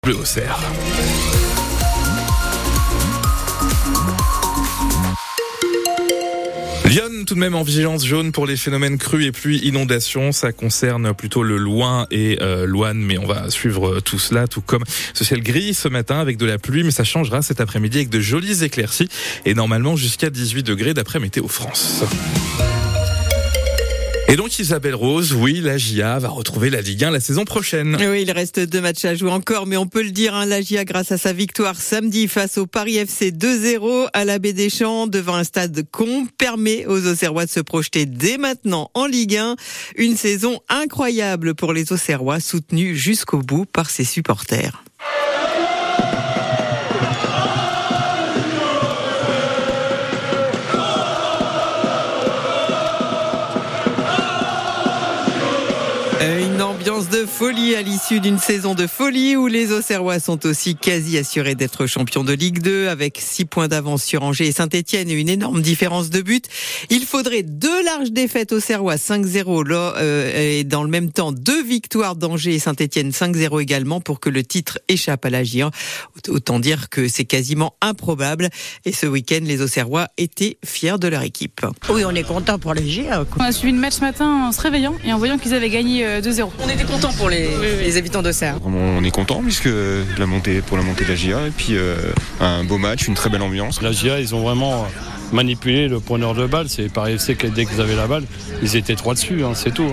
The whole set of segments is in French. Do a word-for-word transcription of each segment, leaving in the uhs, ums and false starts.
Bleu Auxerre. Lyon, tout de même en vigilance jaune pour les phénomènes crues et pluies inondations. Ça concerne plutôt le Loing et euh, l'Ouanne, mais on va suivre tout cela, tout comme ce ciel gris ce matin avec de la pluie, mais ça changera cet après-midi avec de jolies éclaircies et normalement jusqu'à dix-huit degrés d'après Météo France. Et donc Isabelle Rose, oui, la J A va retrouver la Ligue un la saison prochaine. Oui, il reste deux matchs à jouer encore, mais on peut le dire, hein, la J A, grâce à sa victoire samedi face au Paris F C deux zéro à la Baie des Champs, devant un stade con, permet aux Auxerrois de se projeter dès maintenant en Ligue un. Une saison incroyable pour les Auxerrois, soutenus jusqu'au bout par ses supporters. Une ambiance de folie à l'issue d'une saison de folie où les Auxerrois sont aussi quasi assurés d'être champions de Ligue deux avec six points d'avance sur Angers et Saint-Etienne et une énorme différence de but. Il faudrait deux larges défaites Auxerrois cinq zéro là, euh, et dans le même temps deux victoires d'Angers et Saint-Etienne cinq zéro également pour que le titre échappe à la J A. Autant dire que c'est quasiment improbable. Et ce week-end, les Auxerrois étaient fiers de leur équipe. Oui, on est content pour les J A. On a suivi le match ce matin en se réveillant et en voyant qu'ils avaient gagné deux zéro. On était contents pour les, oui, oui. les habitants d'Auxerre. On est content puisque la montée, pour la montée de la J A et puis euh, un beau match, une très belle ambiance. La J A, ils ont vraiment manipulé le preneur de balle. C'est Paris F C que dès qu'ils avaient la balle, ils étaient trois dessus, hein, c'est tout.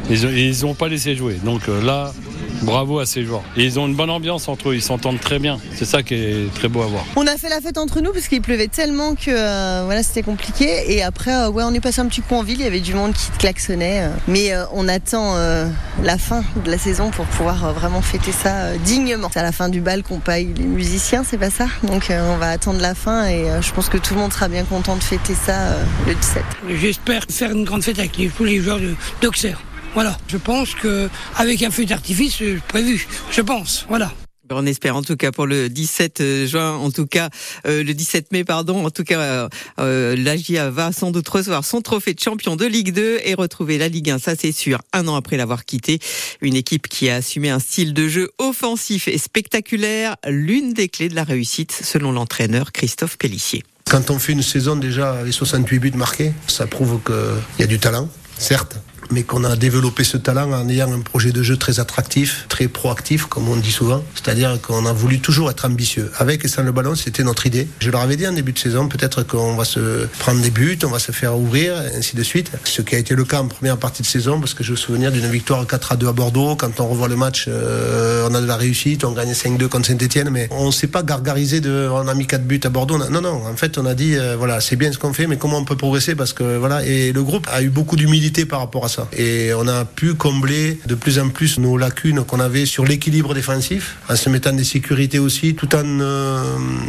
Ils n'ont pas laissé jouer. Donc euh, là, bravo à ces joueurs. Et ils ont une bonne ambiance entre eux, ils s'entendent très bien. C'est ça qui est très beau à voir. On a fait la fête entre nous parce qu'il pleuvait tellement que euh, voilà, c'était compliqué. Et après, euh, ouais, on est passé un petit coup en ville, il y avait du monde qui klaxonnait. Euh. Mais euh, on attend euh, la fin de la saison pour pouvoir euh, vraiment fêter ça euh, dignement. C'est à la fin du bal qu'on paye les musiciens, c'est pas ça? Donc euh, on va attendre la fin et euh, je pense que tout le monde sera bien content de fêter ça euh, le dix-sept. J'espère faire une grande fête avec les, tous les joueurs de, d'Auxerre. Voilà, je pense qu'avec un feu d'artifice prévu, je pense, voilà. On espère en tout cas pour le dix-sept juin, en tout cas euh, le dix-sept mai, pardon. En tout cas, euh, euh, la J A va sans doute recevoir son trophée de champion de Ligue deux et retrouver la Ligue un, ça c'est sûr, un an après l'avoir quitté. Une équipe qui a assumé un style de jeu offensif et spectaculaire, l'une des clés de la réussite selon l'entraîneur Christophe Pellissier. Quand on fait une saison déjà avec soixante-huit buts marqués, ça prouve qu'il y a du talent, certes, mais qu'on a développé ce talent en ayant un projet de jeu très attractif, très proactif, comme on dit souvent. C'est-à-dire qu'on a voulu toujours être ambitieux. Avec et sans le ballon, c'était notre idée. Je leur avais dit en début de saison, peut-être qu'on va se prendre des buts, on va se faire ouvrir, ainsi de suite. Ce qui a été le cas en première partie de saison, parce que je me souviens d'une victoire quatre à deux à Bordeaux. Quand on revoit le match, euh, on a de la réussite, on gagne cinq deux contre Saint-Etienne, mais on ne s'est pas gargarisé de, on a mis quatre buts à Bordeaux. Non, non, en fait, on a dit, euh, voilà, c'est bien ce qu'on fait, mais comment on peut progresser, parce que voilà, et le groupe a eu beaucoup d'humilité par rapport à ça. Et on a pu combler de plus en plus nos lacunes qu'on avait sur l'équilibre défensif, en se mettant des sécurités aussi, tout en euh,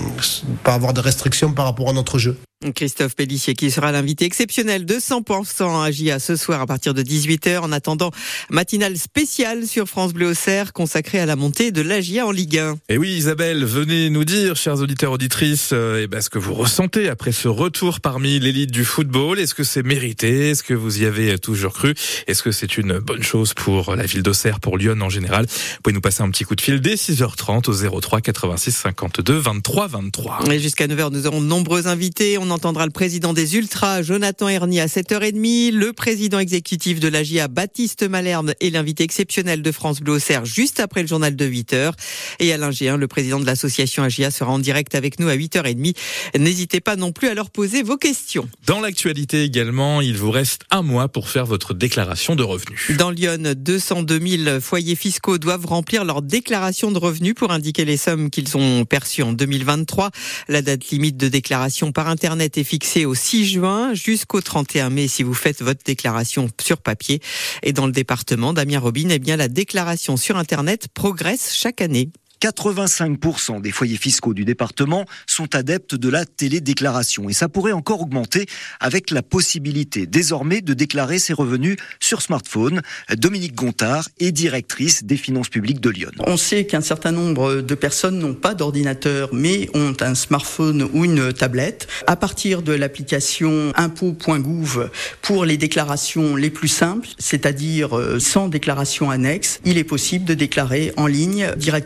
pas avoir de restrictions par rapport à notre jeu. Christophe Pellissier qui sera l'invité exceptionnel de cent pour cent à J A ce soir à partir de dix-huit heures. En attendant, matinale spéciale sur France Bleu Auxerre consacrée à la montée de la J A en Ligue un. Et oui Isabelle, venez nous dire, chers auditeurs, auditrices, euh, eh ben, ce que vous ressentez après ce retour parmi l'élite du football. Est-ce que c'est mérité? Est-ce que vous y avez toujours cru? Est-ce que c'est une bonne chose pour la ville d'Auxerre, pour Lyon en général? Vous pouvez nous passer un petit coup de fil dès six heures trente au zéro trois quatre-vingt-six cinquante-deux vingt-trois vingt-trois. Et jusqu'à neuf heures, nous aurons de nombreux invités. On entendra le président des Ultras, Jonathan Herny, à sept heures trente, le président exécutif de la J A, Baptiste Malherbe, et l'invité exceptionnel de France Bleu Auxerre juste après le journal de huit heures. Et Alain Géhin, le président de l'association A J A, sera en direct avec nous à huit heures trente. N'hésitez pas non plus à leur poser vos questions. Dans l'actualité également, il vous reste un mois pour faire votre déclaration de revenus. Dans Lyon, deux cent deux mille foyers fiscaux doivent remplir leur déclaration de revenus pour indiquer les sommes qu'ils ont perçues en deux mille vingt-trois. La date limite de déclaration par Internet est fixée au six juin jusqu'au trente et un mai si vous faites votre déclaration sur papier. Et dans le département, Damien Robin, eh bien, la déclaration sur Internet progresse chaque année. quatre-vingt-cinq pour cent des foyers fiscaux du département sont adeptes de la télédéclaration et ça pourrait encore augmenter avec la possibilité désormais de déclarer ses revenus sur smartphone. Dominique Gontard est directrice des finances publiques de Lyon. On sait qu'un certain nombre de personnes n'ont pas d'ordinateur mais ont un smartphone ou une tablette. À partir de l'application impôts point gouv pour les déclarations les plus simples, c'est-à-dire sans déclaration annexe, il est possible de déclarer en ligne directement sur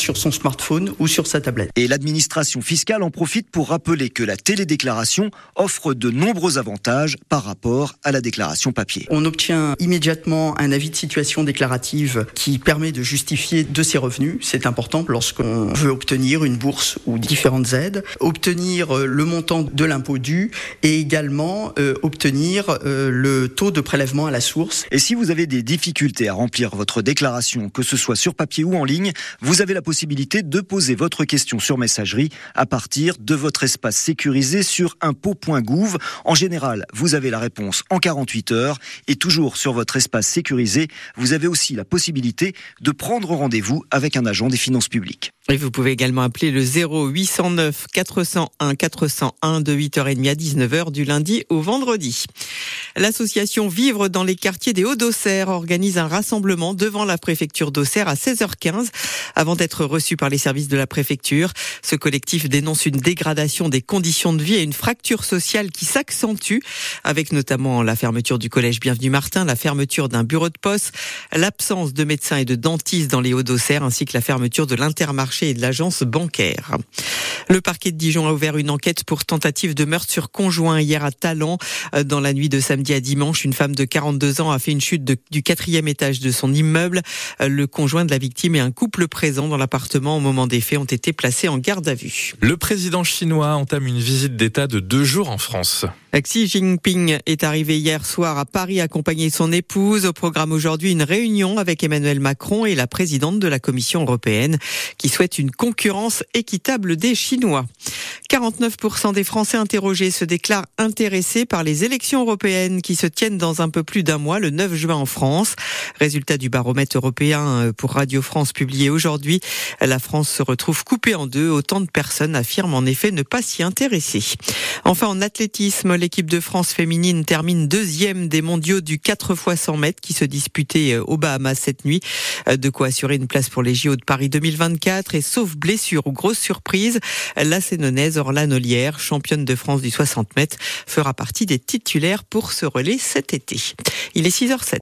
sur son smartphone ou sur sa tablette. Et l'administration fiscale en profite pour rappeler que la télédéclaration offre de nombreux avantages par rapport à la déclaration papier. On obtient immédiatement un avis de situation déclarative qui permet de justifier de ses revenus. C'est important lorsqu'on veut obtenir une bourse ou différentes aides, obtenir le montant de l'impôt dû et également euh, obtenir euh, le taux de prélèvement à la source. Et si vous avez des difficultés à remplir votre déclaration, que ce soit sur papier ou en ligne, vous avez la possibilité de poser votre question sur messagerie à partir de votre espace sécurisé sur impôt point gouv. En général, vous avez la réponse en quarante-huit heures et toujours sur votre espace sécurisé, vous avez aussi la possibilité de prendre rendez-vous avec un agent des finances publiques. Et vous pouvez également appeler le zéro huit cent neuf quatre cent un quatre cent un de huit heures trente à dix-neuf heures du lundi au vendredi. L'association Vivre dans les quartiers des Hauts-d'Auxerre organise un rassemblement devant la préfecture d'Auxerre à seize heures quinze avant d'être reçu par les services de la préfecture. Ce collectif dénonce une dégradation des conditions de vie et une fracture sociale qui s'accentue avec notamment la fermeture du collège Bienvenue Martin, la fermeture d'un bureau de poste, l'absence de médecins et de dentistes dans les Hauts-d'Auxerre ainsi que la fermeture de l'Intermarché et de l'agence bancaire. Le parquet de Dijon a ouvert une enquête pour tentative de meurtre sur conjoint hier à Talent. Dans la nuit de samedi à dimanche, une femme de quarante-deux ans a fait une chute de, du quatrième étage de son immeuble. Le conjoint de la victime et un couple présent dans l'appartement au moment des faits ont été placés en garde à vue. Le président chinois entame une visite d'État de deux jours en France. Xi Jinping est arrivé hier soir à Paris accompagné de son épouse. Au programme aujourd'hui, une réunion avec Emmanuel Macron et la présidente de la Commission européenne qui souhaite une concurrence équitable des Chinois. quarante-neuf pour cent des Français interrogés se déclarent intéressés par les élections européennes qui se tiennent dans un peu plus d'un mois, le neuf juin en France. Résultat du baromètre européen pour Radio France publié aujourd'hui. La France se retrouve coupée en deux. Autant de personnes affirment en effet ne pas s'y intéresser. Enfin, en athlétisme, l'équipe de France féminine termine deuxième des mondiaux du quatre fois cent mètres qui se disputaient aux Bahamas cette nuit. De quoi assurer une place pour les J O de Paris deux mille vingt-quatre et sauf blessure ou grosse surprise, la Sénonaise Orlane Ollière, championne de France du soixante mètres, fera partie des titulaires pour ce relais cet été. Il est six heures sept.